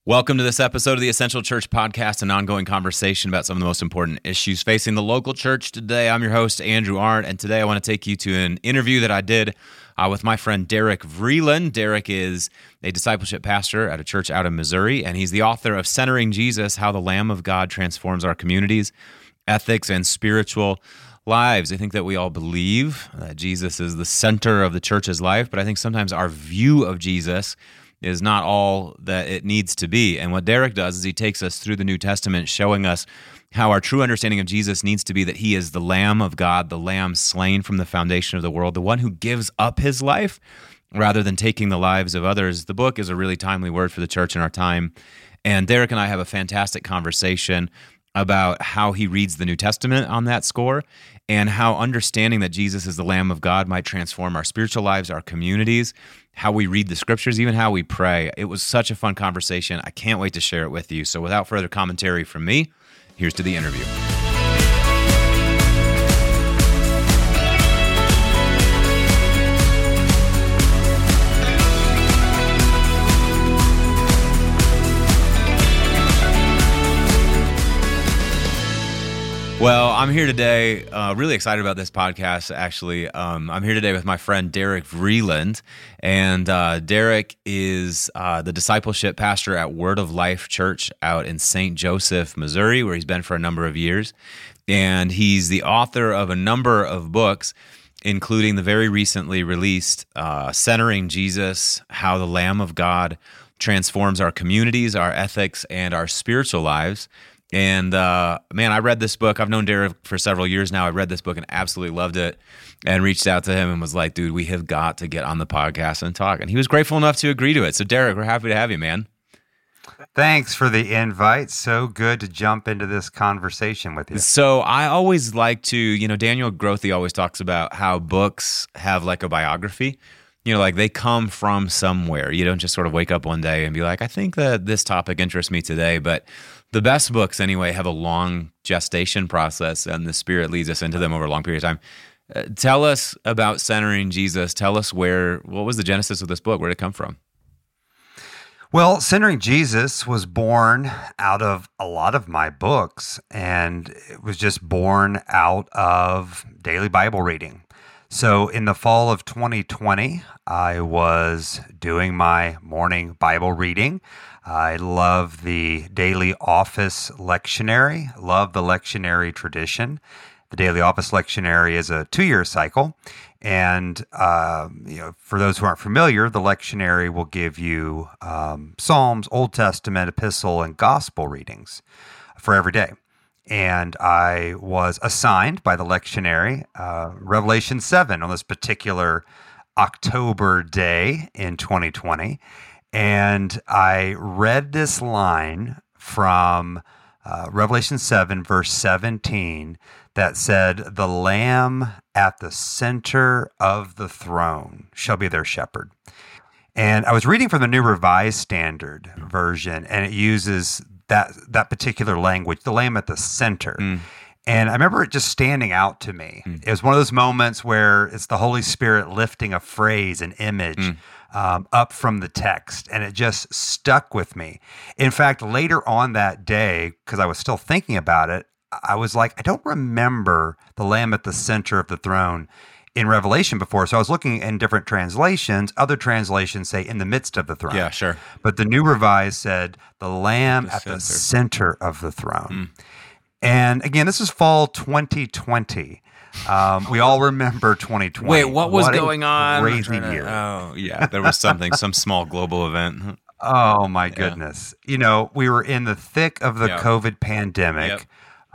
Welcome to this episode of the Essential Church Podcast, an ongoing conversation about some of the most important issues facing the local church today. I'm your host, Andrew Arndt, and today I want to take you to an interview that I did with my friend Derek Vreeland. Derek is a discipleship pastor at a church out in Missouri, and he's the author of Centering Jesus, How the Lamb of God Transforms Our Communities, Ethics, and Spiritual Lives. I think that we all believe that Jesus is the center of the church's life, but I think sometimes our view of Jesus is not all that it needs to be. And what Derek does is he takes us through the New Testament, showing us how our true understanding of Jesus needs to be that he is the Lamb of God, the Lamb slain from the foundation of the world, the one who gives up his life rather than taking the lives of others. The book is a really timely word for the church in our time. And Derek and I have a fantastic conversation about how he reads the New Testament on that score, and how understanding that Jesus is the Lamb of God might transform our spiritual lives, our communities, how we read the scriptures, even how we pray. It was such a fun conversation. I can't wait to share it with you. So without further commentary from me, here's to the interview. Well, I'm here today, really excited about this podcast, actually. I'm here today with my friend Derek Vreeland, and Derek is the discipleship pastor at Word of Life Church out in St. Joseph, Missouri, where he's been for a number of years. And he's the author of a number of books, including the very recently released Centering Jesus, How the Lamb of God Transforms Our Communities, Our Ethics, and Our Spiritual Lives. And man, I read this book. I've known Derek for several years now. I read this book and absolutely loved it, and reached out to him and was like, dude, we have got to get on the podcast and talk. And he was grateful enough to agree to it. So Derek, we're happy to have you, man. Thanks for the invite. So good to jump into this conversation with you. So I always like to, Daniel Grothe always talks about how books have like a biography. Like they come from somewhere. You don't just sort of wake up one day and be like, I think that this topic interests me today. But the best books, anyway, have a long gestation process, and the Spirit leads us into them over a long period of time. Tell us about Centering Jesus. Tell us what was the genesis of this book? Where did it come from? Well, Centering Jesus was born out of a lot of my books, and it was just born out of daily Bible reading. So in the fall of 2020, I was doing my morning Bible reading. I love the daily office lectionary, love the lectionary tradition. The daily office lectionary is a 2-year cycle. And for those who aren't familiar, the lectionary will give you Psalms, Old Testament, Epistle, and Gospel readings for every day. And I was assigned by the lectionary Revelation 7 on this particular October day in 2020. And I read this line from Revelation 7, verse 17, that said, "The Lamb at the center of the throne shall be their shepherd." And I was reading from the New Revised Standard Version, and it uses that particular language, the Lamb at the center. And I remember it just standing out to me. It was one of those moments where it's the Holy Spirit lifting a phrase, an image, up from the text, and it just stuck with me. In fact, later on that day, because I was still thinking about it, I was like, I don't remember the Lamb at the center of the throne in Revelation before. So I was looking in different translations. Other translations say in the midst of the throne. Yeah, sure. But the New Revised said the Lamb at the center of the throne. And again, this is fall 2020. We all remember 2020. Wait, what was going on? Crazy year. Oh, yeah. There was some small global event. Oh, my goodness. We were in the thick of the COVID pandemic.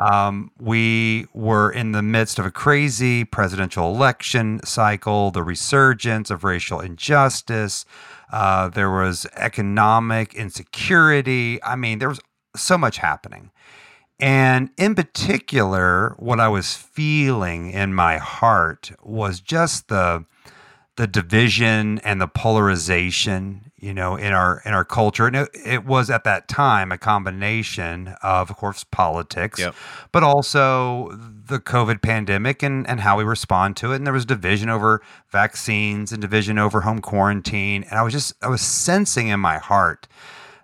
We were in the midst of a crazy presidential election cycle, the resurgence of racial injustice. There was economic insecurity. I mean, there was so much happening. And in particular, what I was feeling in my heart was just the division and the polarization, in our culture. And it was at that time a combination of course, politics, but also the COVID pandemic and how we respond to it. And there was division over vaccines and division over home quarantine. And I was sensing in my heart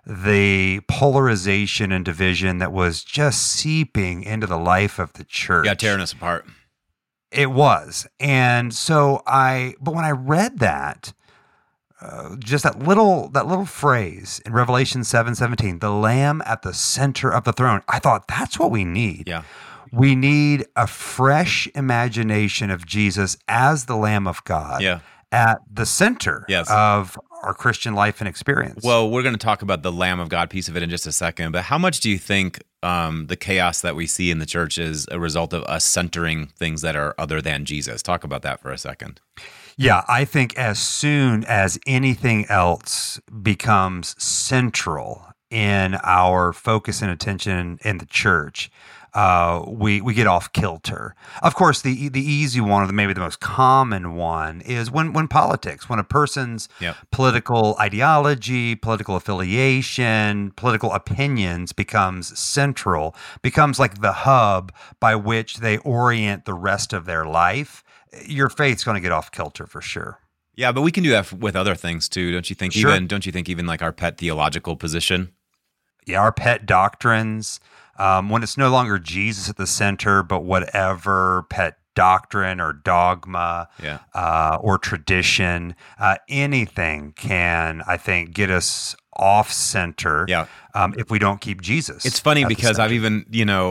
the polarization and division that was just seeping into the life of the church. Yeah, tearing us apart. It was. And so but when I read that, just that little phrase in Revelation 7:17, the Lamb at the center of the throne, I thought that's what we need. Yeah. We need a fresh imagination of Jesus as the Lamb of God at the center of our Christian life and experience. Well, we're going to talk about the Lamb of God piece of it in just a second, but how much do you think the chaos that we see in the church is a result of us centering things that are other than Jesus? Talk about that for a second. Yeah, I think as soon as anything else becomes central in our focus and attention in the church, we get off kilter. Of course, the easy one, or maybe the most common one, is when politics, when a person's political ideology, political affiliation, political opinions becomes central, becomes like the hub by which they orient the rest of their life. Your faith's going to get off kilter for sure. Yeah, but we can do that with other things too, don't you think? Sure. Don't you think even like our pet theological position? Yeah, our pet doctrines. When it's no longer Jesus at the center, but whatever pet doctrine or dogma or tradition, anything can, I think, get us off center if we don't keep Jesus. It's funny because I've even,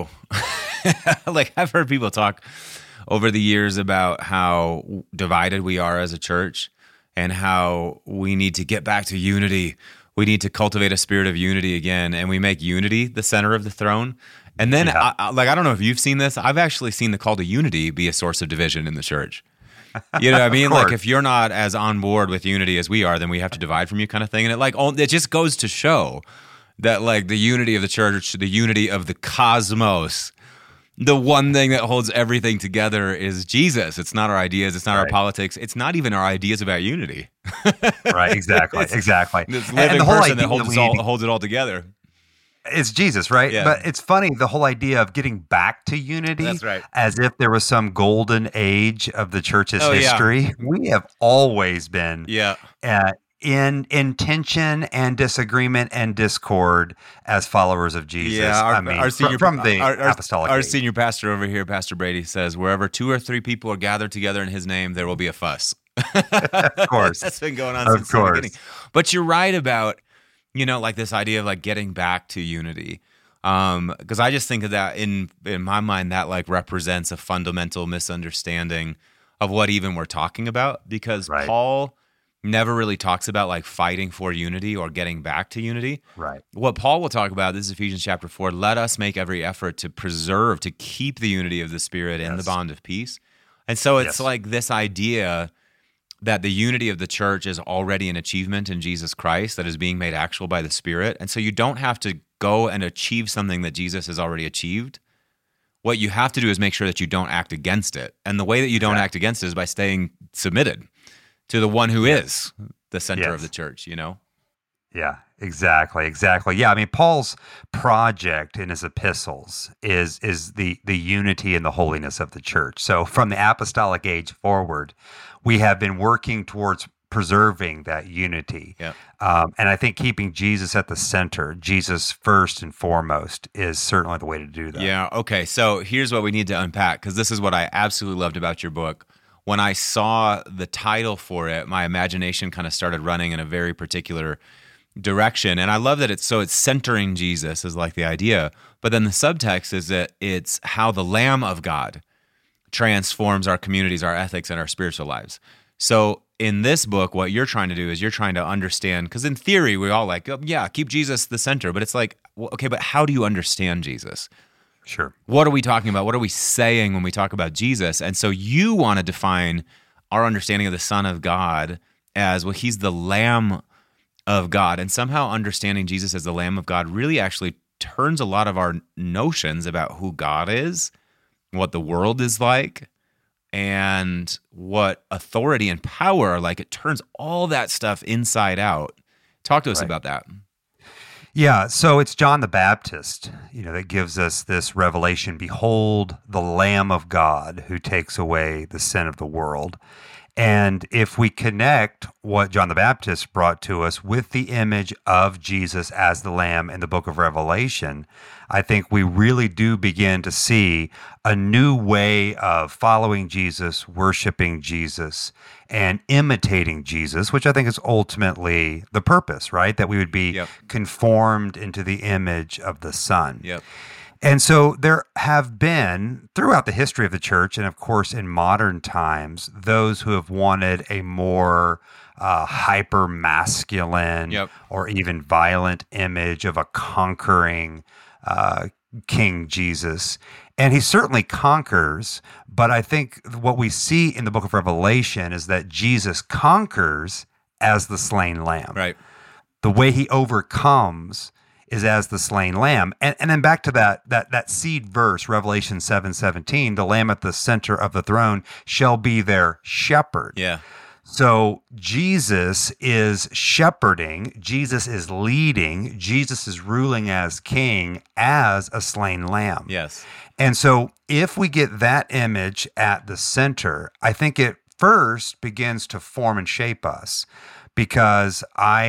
like I've heard people talk over the years about how divided we are as a church and how we need to get back to unity. We need to cultivate a spirit of unity again, and we make unity the center of the throne. And then, I don't know if you've seen this. I've actually seen the call to unity be a source of division in the church. You know what I mean? Like, if you're not as on board with unity as we are, then we have to divide from you kind of thing. And it just goes to show that, like, the unity of the church, the unity of the cosmos, the one thing that holds everything together is Jesus. It's not our ideas. It's not our politics. It's not even our ideas about unity. Right, exactly. This living person that holds it all together. It's Jesus, right? Yeah. But it's funny, the whole idea of getting back to unity, that's right, as if there was some golden age of the church's history. Yeah. We have always been in tension and disagreement and discord as followers of Jesus. Yeah, from the apostolic our age. Senior pastor over here, Pastor Brady, says, wherever 2 or 3 people are gathered together in his name, there will be a fuss. Of course. That's been going on since the beginning. But you're right about, like this idea of like getting back to unity. Because I just think of that in my mind, that like represents a fundamental misunderstanding of what even we're talking about. Because Paul never really talks about like fighting for unity or getting back to unity. Right. What Paul will talk about, this is Ephesians chapter 4, let us make every effort to preserve, to keep the unity of the Spirit in the bond of peace. And so it's like this idea that the unity of the church is already an achievement in Jesus Christ that is being made actual by the Spirit. And so you don't have to go and achieve something that Jesus has already achieved. What you have to do is make sure that you don't act against it. And the way that you don't act against it is by staying submitted to the one who is the center of the church, Yeah, exactly. Yeah, I mean, Paul's project in his epistles is the unity and the holiness of the church. So from the apostolic age forward, we have been working towards preserving that unity. Yeah. And I think keeping Jesus at the center, Jesus first and foremost, is certainly the way to do that. Yeah, okay. So here's what we need to unpack, because this is what I absolutely loved about your book. When I saw the title for it, my imagination kind of started running in a very particular direction. And I love that it's centering Jesus is like the idea. But then the subtext is that it's how the Lamb of God transforms our communities, our ethics, and our spiritual lives. So in this book, what you're trying to do is you're trying to understand, because in theory, we all like, keep Jesus the center. But it's like, well, okay, but how do you understand Jesus? Sure. What are we talking about? What are we saying when we talk about Jesus? And so you want to define our understanding of the Son of God as, well, he's the Lamb of God. And somehow understanding Jesus as the Lamb of God really actually turns a lot of our notions about who God is, what the world is like, and what authority and power are like. It turns all that stuff inside out. Talk to us about that. Yeah, so it's John the Baptist, that gives us this revelation. Behold, the Lamb of God who takes away the sin of the world. And if we connect what John the Baptist brought to us with the image of Jesus as the Lamb in the book of Revelation, I think we really do begin to see a new way of following Jesus, worshiping Jesus, and imitating Jesus, which I think is ultimately the purpose, right? That we would be conformed into the image of the Son. Yep. And so there have been, throughout the history of the church, and of course in modern times, those who have wanted a more hyper masculine or even violent image of a conquering King Jesus. And he certainly conquers, but I think what we see in the book of Revelation is that Jesus conquers as the slain lamb. Right. The way he overcomes is as the slain lamb. And then back to that seed verse, Revelation 7:17, the lamb at the center of the throne shall be their shepherd. Yeah. So Jesus is shepherding, Jesus is leading, Jesus is ruling as king, as a slain lamb. Yes. And so if we get that image at the center, I think it first begins to form and shape us, because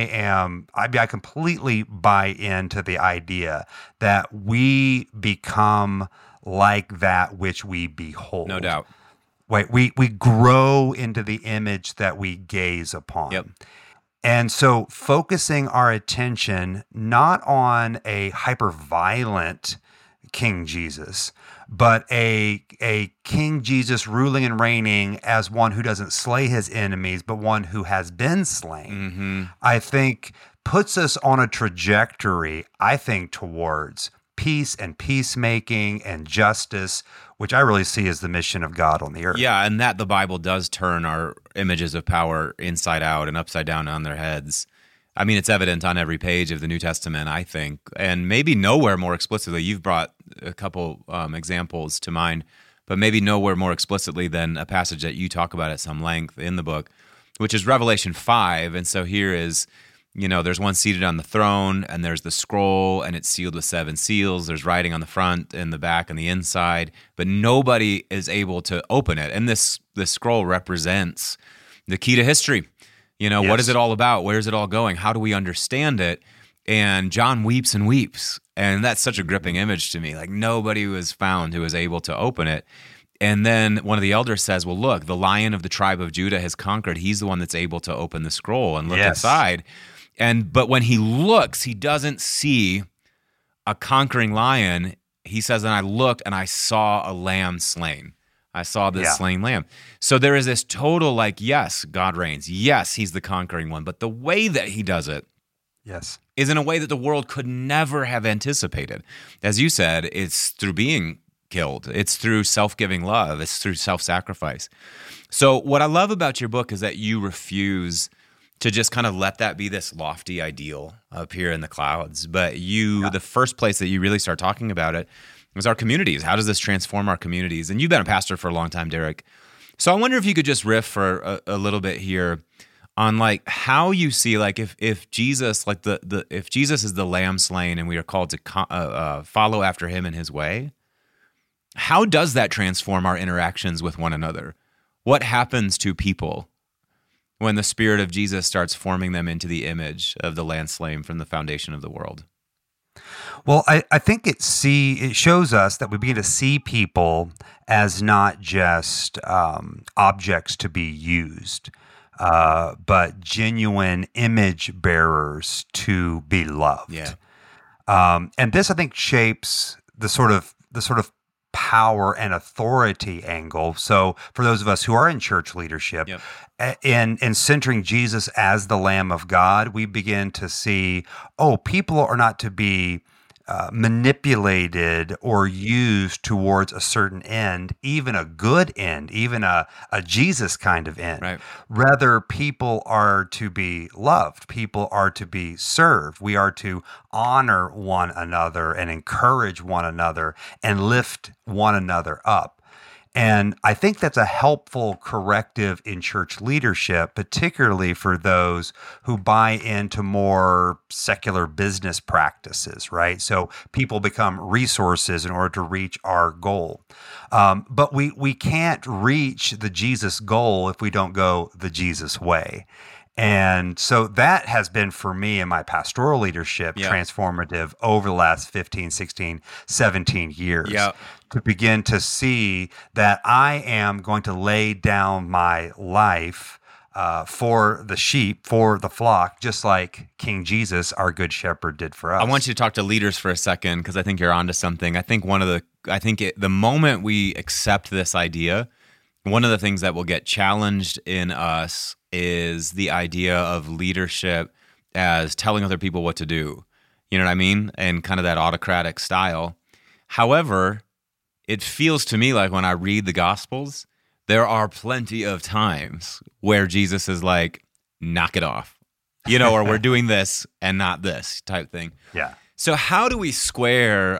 I completely buy into the idea that we become like that which we behold. No doubt. Wait, we grow into the image that we gaze upon. Yep. And so focusing our attention not on a hyper-violent King Jesus, but a King Jesus ruling and reigning as one who doesn't slay his enemies, but one who has been slain, I think puts us on a trajectory, I think, towards peace and peacemaking and justice, which I really see as the mission of God on the earth. Yeah, and that the Bible does turn our images of power inside out and upside down on their heads. I mean, it's evident on every page of the New Testament, I think, and maybe nowhere more explicitly. You've brought a couple examples to mind, but maybe nowhere more explicitly than a passage that you talk about at some length in the book, which is Revelation 5. And so here is, there's one seated on the throne, and there's the scroll, and it's sealed with 7 seals. There's writing on the front and the back and the inside, but nobody is able to open it. And this scroll represents the key to history. What is it all about? Where's it all going? How do we understand it? And John weeps and weeps. And that's such a gripping image to me. Like, nobody was found who was able to open it. And then one of the elders says, well, look, the Lion of the tribe of Judah has conquered. He's the one that's able to open the scroll and look inside. But when he looks, he doesn't see a conquering lion. He says, and I looked and I saw a lamb slain. I saw this slain lamb. So there is this total yes, God reigns. Yes, he's the conquering one. But the way that he does it is in a way that the world could never have anticipated. As you said, it's through being killed. It's through self-giving love. It's through self-sacrifice. So what I love about your book is that you refuse to just kind of let that be this lofty ideal up here in the clouds. But the first place that you really start talking about it was our communities. How does this transform our communities? And you've been a pastor for a long time, Derek. So I wonder if you could just riff for a little bit here on how you see if Jesus if Jesus is the lamb slain and we are called to follow after him in his way, how does that transform our interactions with one another? What happens to people when the Spirit of Jesus starts forming them into the image of the lamb slain from the foundation of the world? Well, I think it shows us that we begin to see people as not just objects to be used, but genuine image bearers to be loved. Yeah. And this, I think, shapes the sort of power and authority angle. So for those of us who are in church leadership, in centering Jesus as the Lamb of God, we begin to see, people are not to be manipulated or used towards a certain end, even a good end, even a Jesus kind of end. Right. Rather, people are to be loved. People are to be served. We are to honor one another and encourage one another and lift one another up. And I think that's a helpful corrective in church leadership, particularly for those who buy into more secular business practices, right? So people become resources in order to reach our goal. But we can't reach the Jesus goal if we don't go the Jesus way. And so that has been for me in my pastoral leadership transformative over the last 15, 16, 17 years to begin to see that I am going to lay down my life for the sheep, for the flock, just like King Jesus, our good shepherd, did for us. I want you to talk to leaders for a second because I think you're onto something. I think the moment we accept this idea, one of the things that will get challenged in us is the idea of leadership as telling other people what to do. You know what I mean? And kind of that autocratic style. However, it feels to me like when I read the Gospels, there are plenty of times where Jesus is like, knock it off, or we're doing this and not this type thing. Yeah. So how do we square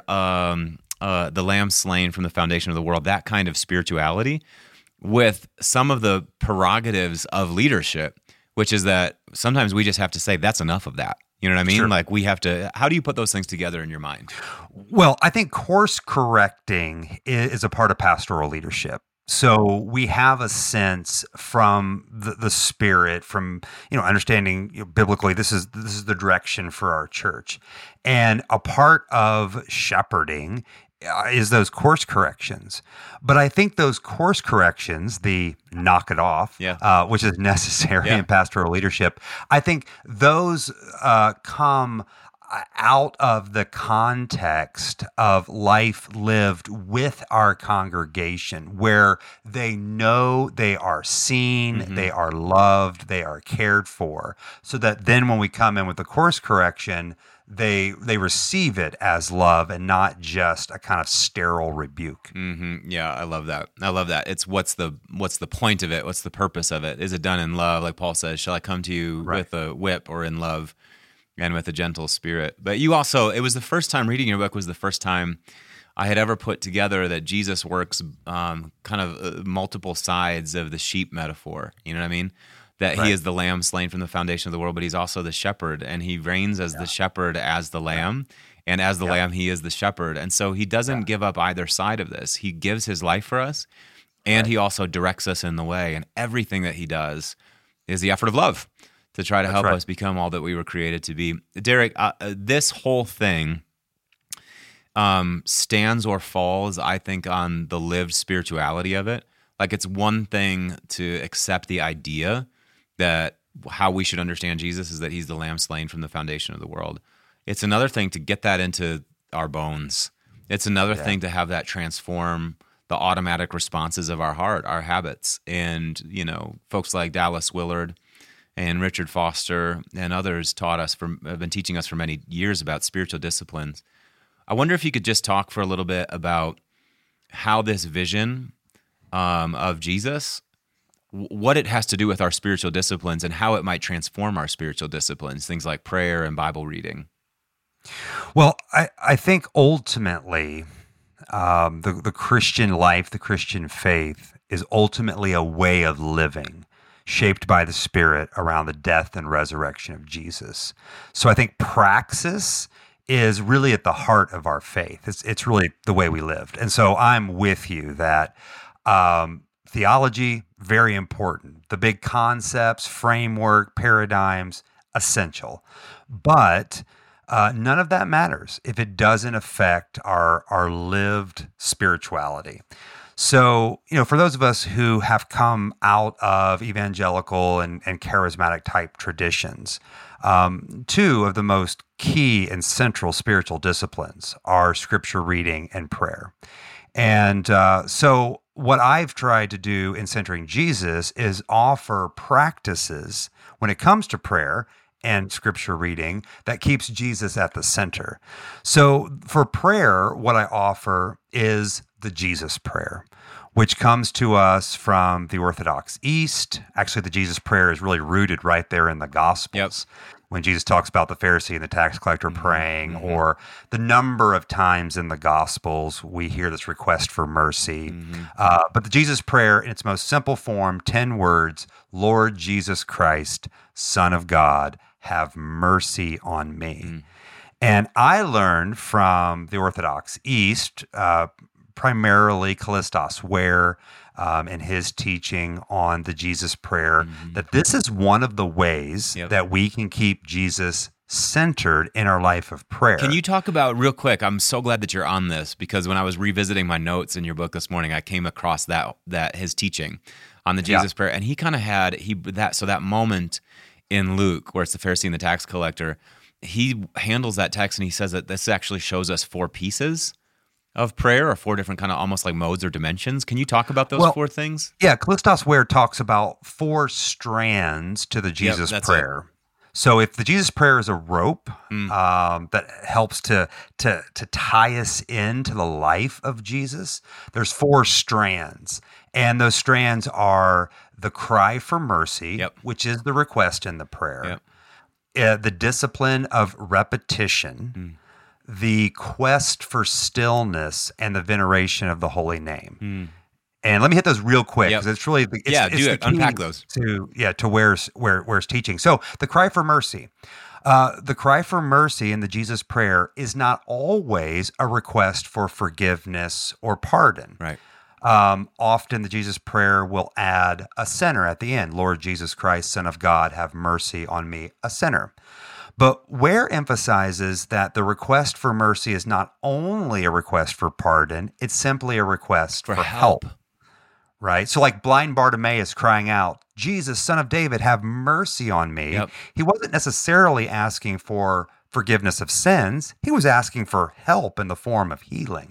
the lamb slain from the foundation of the world, that kind of spirituality, with some of the prerogatives of leadership, which is that sometimes we just have to say, that's enough of that. You know what I mean? Sure. Like we have to, how do you put those things together in your mind? Well, I think course correcting is a part of pastoral leadership. So we have a sense from the Spirit, from understanding biblically, this is the direction for our church, and a part of shepherding is those course corrections. But I think those course corrections, the knock it off, which is necessary in pastoral leadership, I think those come out of the context of life lived with our congregation, where they know they are seen, they are loved, they are cared for, so that then when we come in with the course correction, they receive it as love and not just a kind of sterile rebuke. Mm-hmm. Yeah, I love that. It's what's the point of it? What's the purpose of it? Is it done in love? Like Paul says, shall I come to you with a whip, or in love and with a gentle spirit? But you also, it was the first time reading your book was the first time I had ever put together that Jesus works kind of multiple sides of the sheep metaphor. You know what I mean? That he is the lamb slain from the foundation of the world, but he's also the shepherd, and he reigns as the shepherd, as the lamb, and as the lamb, he is the shepherd. And so he doesn't give up either side of this. He gives his life for us, and he also directs us in the way, and everything that he does is the effort of love to try to help us become all that we were created to be. Derek, this whole thing stands or falls, I think, on the lived spirituality of it. Like, it's one thing to accept the idea that how we should understand Jesus is that he's the lamb slain from the foundation of the world. It's another thing to get that into our bones. It's another thing to have that transform the automatic responses of our heart, our habits. And, folks like Dallas Willard and Richard Foster and others have been teaching us for many years about spiritual disciplines. I wonder if you could just talk for a little bit about how this vision of Jesus, what it has to do with our spiritual disciplines and how it might transform our spiritual disciplines, things like prayer and Bible reading. Well, I think ultimately the Christian life, the Christian faith is ultimately a way of living shaped by the Spirit around the death and resurrection of Jesus. So I think praxis is really at the heart of our faith. It's really the way we lived. And so I'm with you that theology, very important. The big concepts, framework, paradigms, essential. But none of that matters if it doesn't affect our lived spirituality. So, for those of us who have come out of evangelical and charismatic type traditions, two of the most key and central spiritual disciplines are scripture reading and prayer. And so what I've tried to do in Centering Jesus is offer practices when it comes to prayer and scripture reading that keeps Jesus at the center. So for prayer, what I offer is the Jesus prayer, which comes to us from the Orthodox East. Actually, the Jesus prayer is really rooted right there in the Gospels. when Jesus talks about the Pharisee and the tax collector praying, or the number of times in the Gospels we hear this request for mercy. But the Jesus prayer in its most simple form, 10 words, Lord Jesus Christ, Son of God, have mercy on me. And I learned from the Orthodox East, primarily Callistos Ware, in his teaching on the Jesus prayer, that this is one of the ways that we can keep Jesus centered in our life of prayer. Can you talk about, real quick, I'm so glad that you're on this, because when I was revisiting my notes in your book this morning, I came across that his teaching on the Jesus prayer, and he kind of had that moment in Luke where it's the Pharisee and the tax collector. He handles that text and he says that this actually shows us 4 pieces of prayer, or 4 different kind of almost like modes or dimensions. Can you talk about those 4 things? Yeah, Callistos Ware talks about 4 strands to the Jesus prayer. So if the Jesus prayer is a rope that helps to tie us into the life of Jesus, there's 4 strands. And those strands are the cry for mercy, which is the request in the prayer, the discipline of repetition, the quest for stillness, and the veneration of the holy name. And let me hit those real quick, because it's really the unpack those to Ware's teaching. So the cry for mercy. The cry for mercy in the Jesus prayer is not always a request for forgiveness or pardon. Right. Often the Jesus prayer will add a sinner at the end. Lord Jesus Christ, Son of God, have mercy on me, a sinner. But Ware emphasizes that the request for mercy is not only a request for pardon, it's simply a request for help. Right? So like blind Bartimaeus crying out, Jesus, Son of David, have mercy on me. He wasn't necessarily asking for forgiveness of sins. He was asking for help in the form of healing.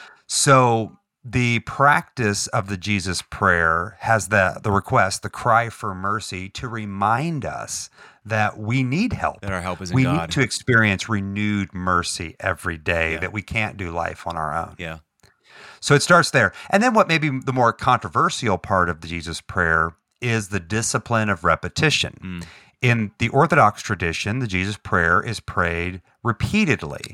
So the practice of the Jesus prayer has the request, the cry for mercy, to remind us that we need help. That our help is in God. We God. need to experience renewed mercy every day, that we can't do life on our own. So it starts there. And then what may be the more controversial part of the Jesus prayer is the discipline of repetition. In the Orthodox tradition, the Jesus prayer is prayed repeatedly,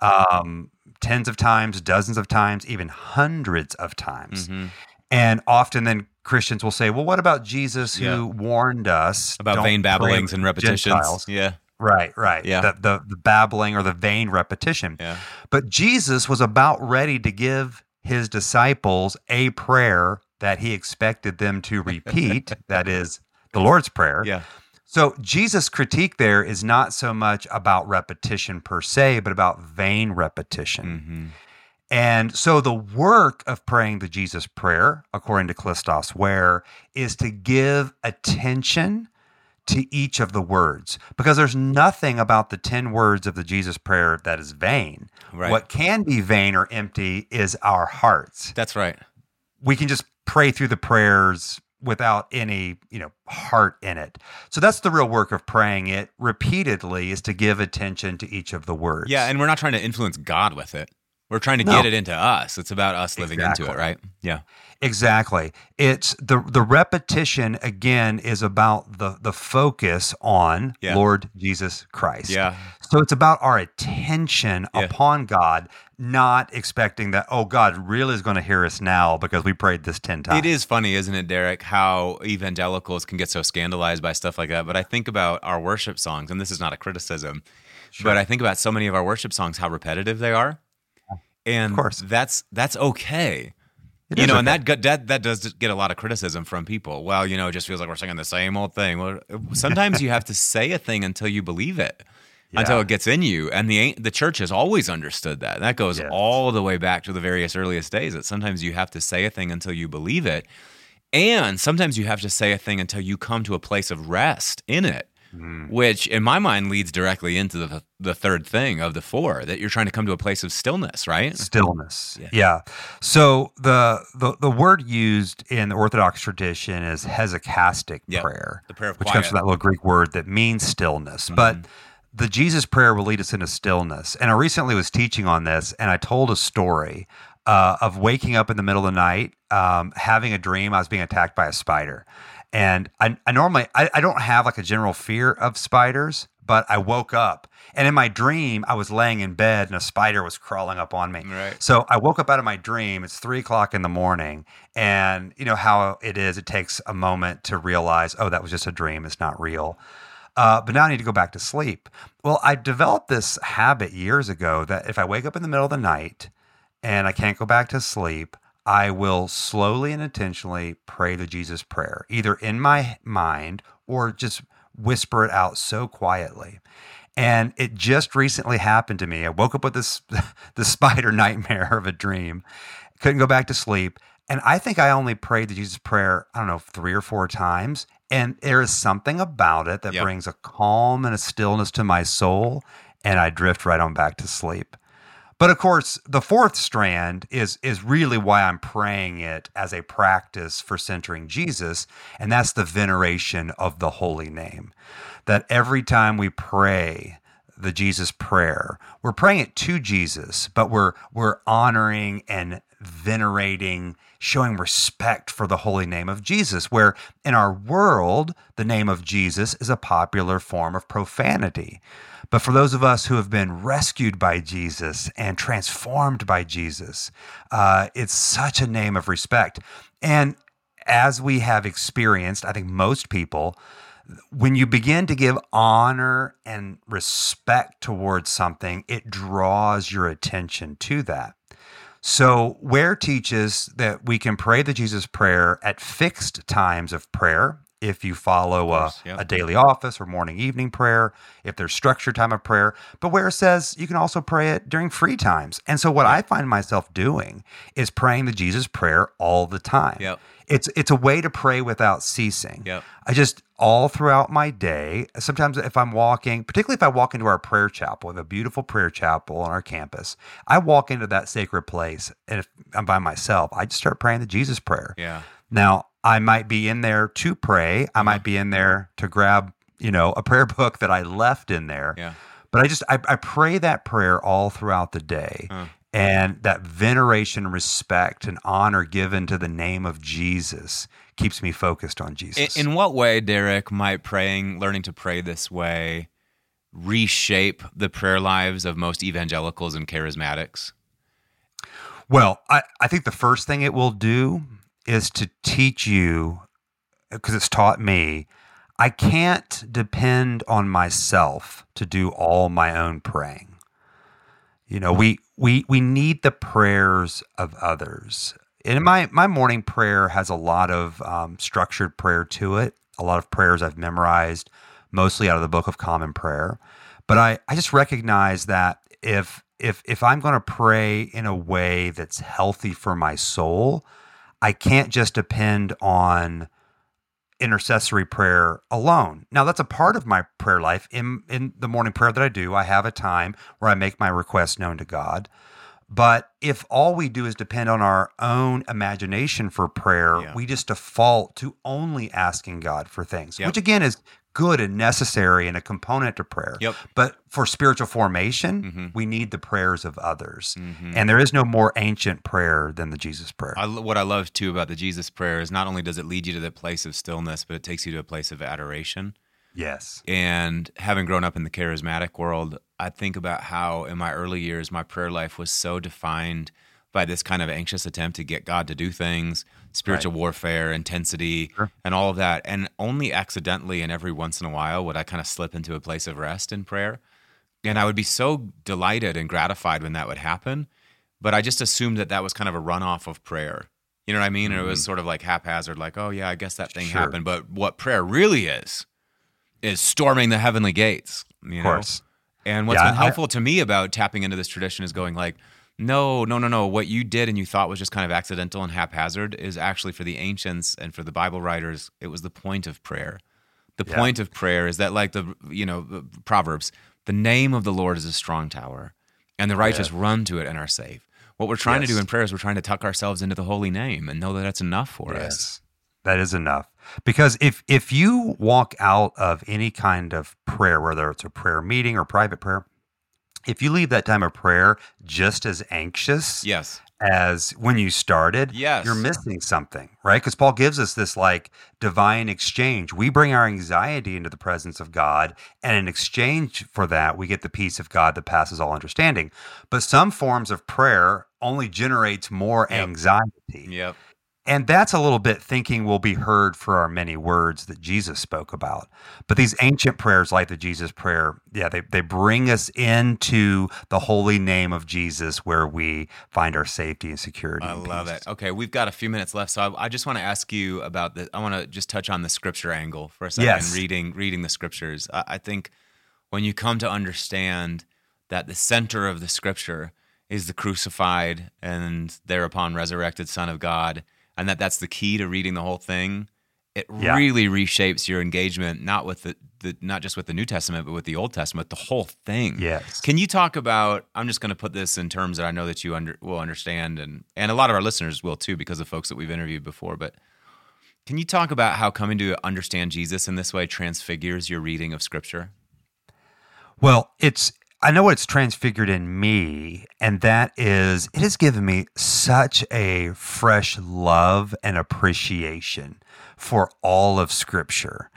tens of times, dozens of times, even hundreds of times. And often then Christians will say, well, what about Jesus who warned us about vain babblings and repetitions? Gentiles? Right. The babbling or the vain repetition. But Jesus was about ready to give his disciples a prayer that he expected them to repeat, that is the Lord's Prayer. So Jesus' critique there is not so much about repetition per se, but about vain repetition. And so the work of praying the Jesus prayer, according to Callistos Ware, is to give attention to each of the words, because there's nothing about the 10 words of the Jesus prayer that is vain. What can be vain or empty is our hearts. That's right. We can just pray through the prayers without any, heart in it. So that's the real work of praying it repeatedly, is to give attention to each of the words. Yeah, and we're not trying to influence God with it. We're trying to get it into us. It's about us living into it, right? Yeah. Exactly. It's the repetition, again, is about the focus on Lord Jesus Christ. So it's about our attention upon God, not expecting that, God really is going to hear us now because we prayed this 10 times. It is funny, isn't it, Derek, how evangelicals can get so scandalized by stuff like that. But I think about our worship songs, and this is not a criticism, but I think about so many of our worship songs, how repetitive they are. And of course, that's okay. And that does get a lot of criticism from people. Well, it just feels like we're singing the same old thing. Well, sometimes you have to say a thing until you believe it, until it gets in you. And the church has always understood that. That goes all the way back to the various earliest days, that sometimes you have to say a thing until you believe it. And sometimes you have to say a thing until you come to a place of rest in it. Which, in my mind, leads directly into the third thing of the 4, that you're trying to come to a place of stillness, right? Stillness, yeah. So the word used in the Orthodox tradition is hesychastic prayer, the prayer of which quiet. comes from that little Greek word that means stillness. But the Jesus prayer will lead us into stillness. And I recently was teaching on this, and I told a story of waking up in the middle of the night, having a dream I was being attacked by a spider. And I normally don't have like a general fear of spiders, but I woke up. And in my dream, I was laying in bed and a spider was crawling up on me. Right. So I woke up out of my dream. It's 3:00 in the morning. And you know how it is. It takes a moment to realize, oh, that was just a dream. It's not real. But now I need to go back to sleep. Well, I developed this habit years ago that if I wake up in the middle of the night and I can't go back to sleep, I will slowly and intentionally pray the Jesus prayer, either in my mind or just whisper it out so quietly. And it just recently happened to me. I woke up with this spider nightmare of a dream, couldn't go back to sleep. And I think I only prayed the Jesus prayer, I don't know, 3 or 4 times. And there is something about it that brings a calm and a stillness to my soul. And I drift right on back to sleep. But of course, the fourth strand is really why I'm praying it as a practice for centering Jesus. And that's the veneration of the holy name. That every time we pray the Jesus prayer, we're praying it to Jesus, but we're honoring and venerating, showing respect for the holy name of Jesus, where in our world, the name of Jesus is a popular form of profanity. But for those of us who have been rescued by Jesus and transformed by Jesus, it's such a name of respect. And as we have experienced, I think most people, when you begin to give honor and respect towards something, it draws your attention to that. So Ware teaches that we can pray the Jesus prayer at fixed times of prayer. If you follow a daily office or morning, evening prayer, if there's structured time of prayer. But Ware says you can also pray it during free times. And so what I find myself doing is praying the Jesus prayer all the time. Yep. It's a way to pray without ceasing. Yep. I just, all throughout my day, sometimes if I'm walking, particularly if I walk into our prayer chapel, we have a beautiful prayer chapel on our campus. I walk into that sacred place, and if I'm by myself, I just start praying the Jesus prayer. Yeah. Now, I might be in there to pray. I might be in there to grab, a prayer book that I left in there. Yeah. But I pray that prayer all throughout the day. And that veneration, respect, and honor given to the name of Jesus keeps me focused on Jesus. In what way, Derek, might learning to pray this way, reshape the prayer lives of most evangelicals and charismatics? Well, I think the first thing it will do is to teach you, because it's taught me, I can't depend on myself to do all my own praying. We need the prayers of others. And my morning prayer has a lot of structured prayer to it, a lot of prayers I've memorized, mostly out of the Book of Common Prayer. But I just recognize that if I'm going to pray in a way that's healthy for my soul, I can't just depend on intercessory prayer alone. Now, that's a part of my prayer life. In the morning prayer that I do, I have a time where I make my requests known to God. But if all we do is depend on our own imagination for prayer, we just default to only asking God for things, which again is good and necessary and a component to prayer. But for spiritual formation, we need the prayers of others. And there is no more ancient prayer than the Jesus prayer. What I love too about the Jesus prayer is not only does it lead you to the place of stillness, but it takes you to a place of adoration. Yes. And having grown up in the charismatic world, I think about how in my early years, my prayer life was so defined by this kind of anxious attempt to get God to do things, spiritual warfare, intensity, and all of that. And only accidentally and every once in a while would I kind of slip into a place of rest in prayer. And I would be so delighted and gratified when that would happen. But I just assumed that was kind of a runoff of prayer. You know what I mean? And it was sort of like haphazard, like, oh yeah, I guess that thing happened. But what prayer really is storming the heavenly gates, Of course. And what's been helpful to me about tapping into this tradition is going like, no. What you did and you thought was just kind of accidental and haphazard is actually for the ancients and for the Bible writers, it was the point of prayer. The point of prayer is that, like the Proverbs, the name of the Lord is a strong tower, and the righteous run to it and are safe. What we're trying to do in prayer is we're trying to tuck ourselves into the holy name and know that that's enough for us. That is enough. Because if you walk out of any kind of prayer, whether it's a prayer meeting or private prayer, if you leave that time of prayer just as anxious as when you started, Yes. you're missing something, right? Because Paul gives us this like divine exchange. We bring our anxiety into the presence of God, and in exchange for that, we get the peace of God that passes all understanding. But some forms of prayer only generates more Yep. anxiety. Yep. And that's a little bit thinking will be heard for our many words that Jesus spoke about. But these ancient prayers, like the Jesus prayer, they bring us into the holy name of Jesus where we find our safety and security. I and love peace. it. Okay, we've got a few minutes left, so I just want to ask you about the. I want to just touch on the scripture angle for a second. Yes. Reading the scriptures. I think when you come to understand that the center of the scripture is the crucified and thereupon resurrected Son of God, and that's the key to reading the whole thing, it really reshapes your engagement, not with not just with the New Testament, but with the Old Testament, the whole thing. Yes. Can you talk about, I'm just going to put this in terms that I know that you will understand, and a lot of our listeners will too, because of folks that we've interviewed before, but can you talk about how coming to understand Jesus in this way transfigures your reading of Scripture? Well, I know it's transfigured in me, and that is, it has given me such a fresh love and appreciation for all of Scripture.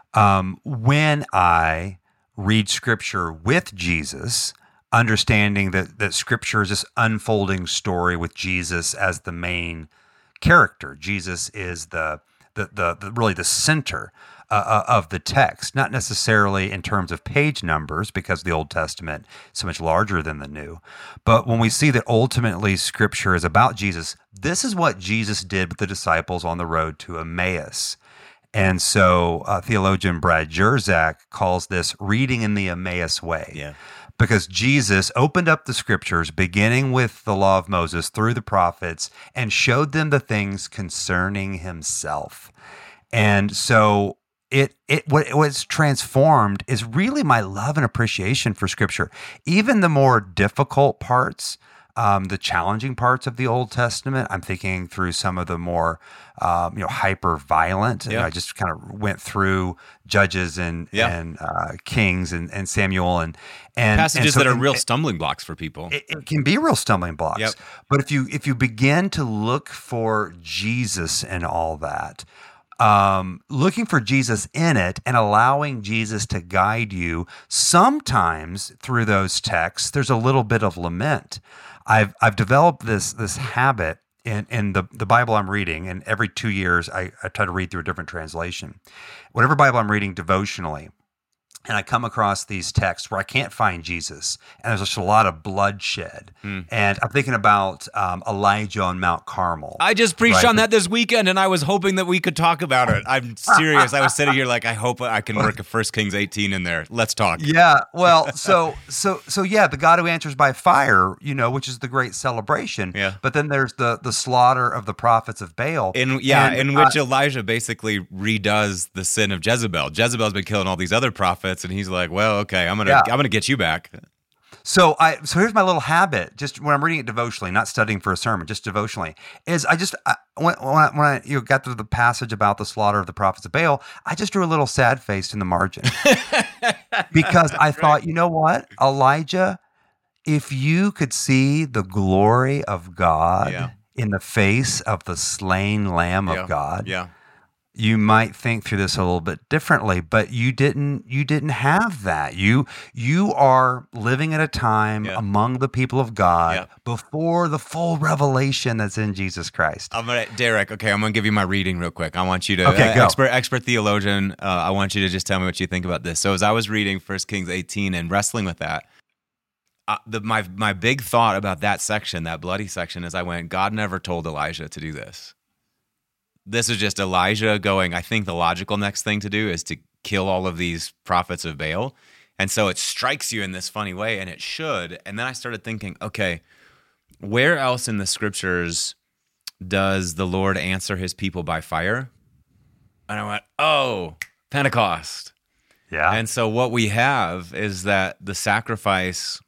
When I read Scripture with Jesus, understanding that Scripture is this unfolding story with Jesus as the main character. Jesus is the really the center of the text, not necessarily in terms of page numbers, because the Old Testament is so much larger than the New. But when we see that ultimately Scripture is about Jesus, this is what Jesus did with the disciples on the road to Emmaus. And so theologian Brad Jersak calls this reading in the Emmaus way. Yeah. Because Jesus opened up the Scriptures, beginning with the law of Moses through the prophets, and showed them the things concerning himself. And so what's transformed is really my love and appreciation for Scripture. Even the more difficult parts, the challenging parts of the Old Testament, I'm thinking through some of the more hyper violent. Yeah. I just kind of went through Judges and Kings and Samuel and passages that are real stumbling blocks for people. It can be real stumbling blocks. Yep. But if you begin to look for Jesus in all that, looking for Jesus in it and allowing Jesus to guide you, sometimes through those texts, there's a little bit of lament. I've developed this habit in the Bible I'm reading, and every 2 years I try to read through a different translation. Whatever Bible I'm reading devotionally, and I come across these texts where I can't find Jesus, and there's just a lot of bloodshed. And I'm thinking about Elijah on Mount Carmel. I just preached on that this weekend, and I was hoping that we could talk about it. I'm serious. I was sitting here like, I hope I can work a 1 Kings 18 in there. Let's talk. Yeah, well, so yeah, the God who answers by fire, which is the great celebration. Yeah. But then there's the slaughter of the prophets of Baal. In which Elijah basically redoes the sin of Jezebel. Jezebel's been killing all these other prophets. And he's like, well, okay, I'm gonna get you back. So here's my little habit. Just when I'm reading it devotionally, not studying for a sermon, just devotionally, is when I got to the passage about the slaughter of the prophets of Baal, I just drew a little sad face in the margin because I thought, you know what, Elijah, if you could see the glory of God in the face of the slain Lamb of God. Yeah. You might think through this a little bit differently, but you didn't have that. You are living at a time among the people of God before the full revelation that's in Jesus Christ. Derek, okay, I'm going to give you my reading real quick. I want you to, go. expert theologian, I want you to just tell me what you think about this. So as I was reading 1 Kings 18 and wrestling with that, my big thought about that section, that bloody section, is I went, God never told Elijah to do this. This is just Elijah going, I think the logical next thing to do is to kill all of these prophets of Baal. And so it strikes you in this funny way, and it should. And then I started thinking, okay, where else in the Scriptures does the Lord answer his people by fire? And I went, oh, Pentecost. Yeah. And so what we have is that the sacrifice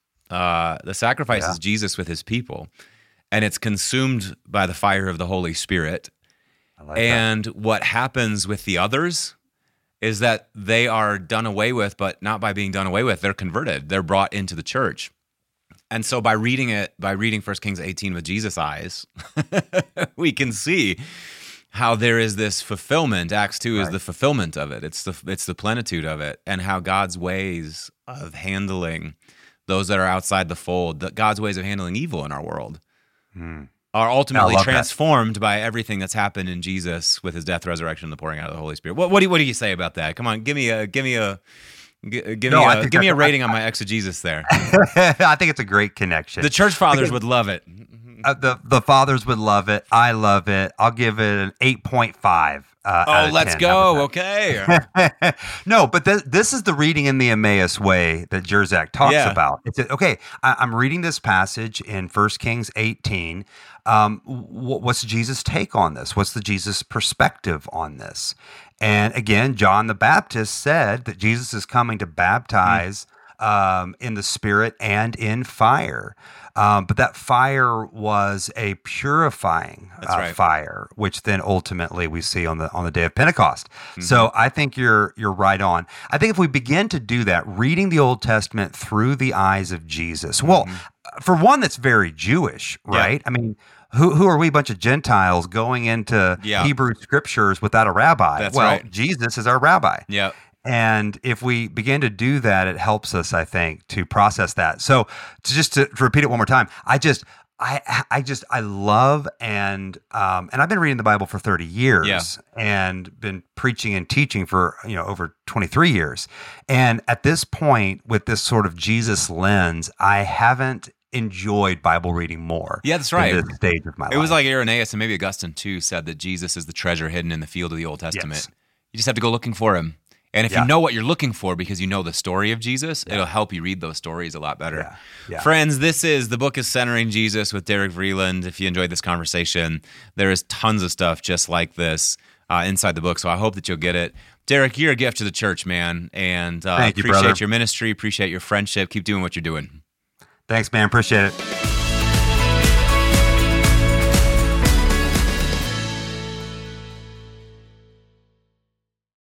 is Jesus with his people, and it's consumed by the fire of the Holy Spirit. And what happens with the others is that they are done away with, but not by being done away with. They're converted. They're brought into the church. And so by reading 1 Kings 18 with Jesus' eyes, we can see how there is this fulfillment. Acts 2 is the fulfillment of it. It's the plenitude of it, and how God's ways of handling those that are outside the fold, God's ways of handling evil in our world, are ultimately transformed by everything that's happened in Jesus with his death, resurrection, and the pouring out of the Holy Spirit. What do you say about that? Come on, give me a rating on my exegesis there. I think it's a great connection. The church fathers would love it. The fathers would love it. I love it. I'll give it an 8.5. Let's go. Okay. No, but this is the reading in the Emmaus way that Jersak talks about. It's okay. I'm reading this passage in 1 Kings 18. What's Jesus' take on this? What's the Jesus perspective on this? And again, John the Baptist said that Jesus is coming to baptize in the Spirit and in fire. But that fire was a purifying fire, which then ultimately we see on the day of Pentecost. So I think you're right on. I think if we begin to do that, reading the Old Testament through the eyes of Jesus, well, for one, that's very Jewish, right? I mean, who are we, a bunch of Gentiles going into Hebrew scriptures without a rabbi? That's right. Jesus is our rabbi. Yeah. And if we begin to do that, it helps us, I think, to process that. So to repeat it one more time, I love and I've been reading the Bible for 30 years and been preaching and teaching for over 23 years. And at this point, with this sort of Jesus lens, I haven't enjoyed Bible reading more. Yeah, that's right. At this stage of my life. It was like Irenaeus and maybe Augustine too said that Jesus is the treasure hidden in the field of the Old Testament. You just have to go looking for him. And if you know what you're looking for because you know the story of Jesus, it'll help you read those stories a lot better. Friends, this is The Book is Centering Jesus with Derek Vreeland. If you enjoyed this conversation, there is tons of stuff just like this inside the book, so I hope that you'll get it. Derek, you're a gift to the church, man, and Thank you, appreciate brother. your ministry, appreciate your friendship. Keep doing what you're doing. Thanks, man. Appreciate it.